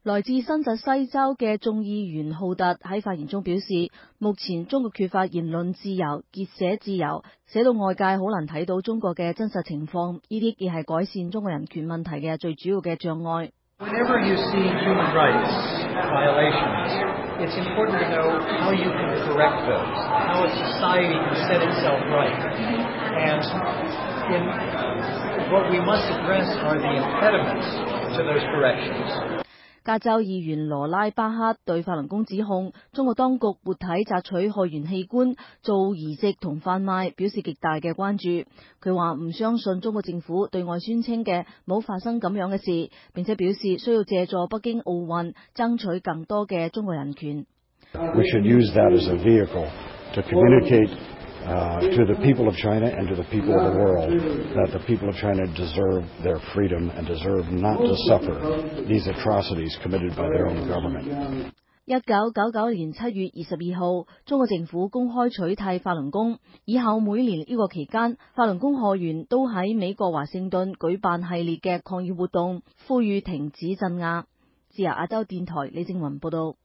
來自新澤西州嘅眾議員浩特喺發言中表示，目前中國缺乏言論自由、結社自由，寫到外界好難睇到中國嘅真實情況，呢啲亦係改善中國人權問題嘅最主要嘅障礙。 Whenever you see human rights violations, it's important to know how you can correct those, how a society can set itself right. And what we must address are the impediments to those corrections. 加州議員羅拉巴克對法輪功指控中國當局活體摘取害源器官做移植同販賣表示極大嘅關注。佢話唔相信中國政府對外宣稱嘅冇發生咁樣嘅事，並且表示需要借助北京奧運爭取更多嘅中國人權。 We should use that as a vehicle to communicate to the people of China and to the people of the world that the people of China deserve their freedom and deserve not to suffer these atrocities committed by their own government. 1999年7月22號，中國政府公開取締法輪功，以後每年呢個期間，法輪功學員都喺美國華盛頓舉辦系列嘅抗議活動，呼籲停止鎮壓。自由亞洲電台李正雲報道。